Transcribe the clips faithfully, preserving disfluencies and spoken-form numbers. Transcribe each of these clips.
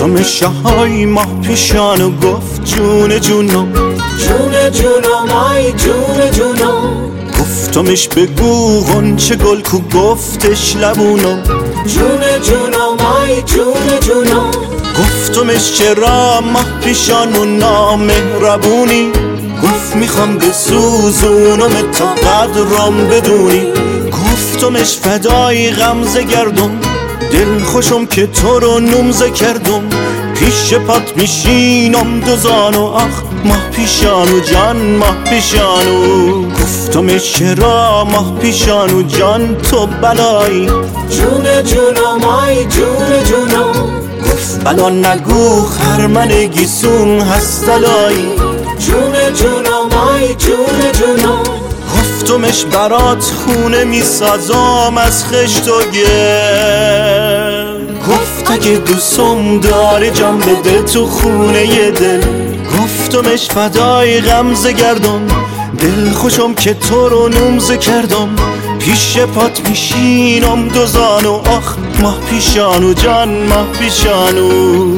گفتمش های ماه پیشان و گفت جون جونم، جون جونم آی جون جونم. گفتمش بگو غنچه گل کو، گفتش لبونم، جون جونم آی جون جونم. گفتمش چرا ماه پیشان و نامهربونی، گفت میخوام بسوزونم تا قدرم بدونی. گفتمش فدای غمزه گردم، دل خوشم که تو رو نمزه کردم، پیش پات میشینم دوزانو، آخ ماه پیشانو جان ماه پیشانو. گفتمش چرا ماه پیشانو جان تو بلایی، جون جونم آی جون جونم. گفت بلا نگو خرمن گیسون هستلایی، جون جونم آی جون جونم. گفتمش برات خونه میسازم از خشت و گل، گفت اگه دوستم داره جان بده تو خونه ی دل. گفتمش فدای غمزه گردم، دل خوشم که تو رو نمزه کردم، پیش پات میشینم دوزانو، آخ ماه پیشانو جان ماه پیشانو.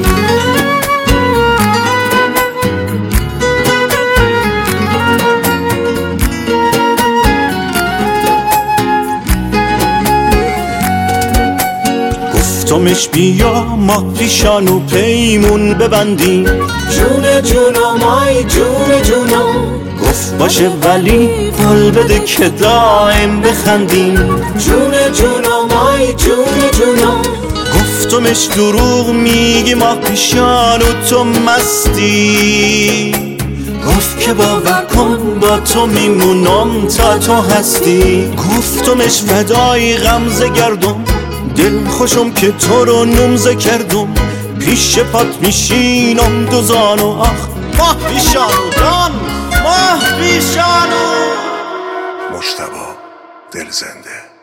گفتمش بیا ماه پیشانو پیمون ببندیم، جون جونم آی جون جونم. گفت باشه ولی قول بده که دائم بخندیم، جون جونم آی جون جونم. گفتمش دروغ میگی ماه پیشانو تو مستی، گفت که باور کن با تو میمونم تا تو هستی. گفتمش فدای غمزه گردم، دل خوشم که تو رو نمزه کردم، پیش پات میشینم دوزانو، آخ ماه پیشانو جان ماه پیشانو. مجتبی دلزنده.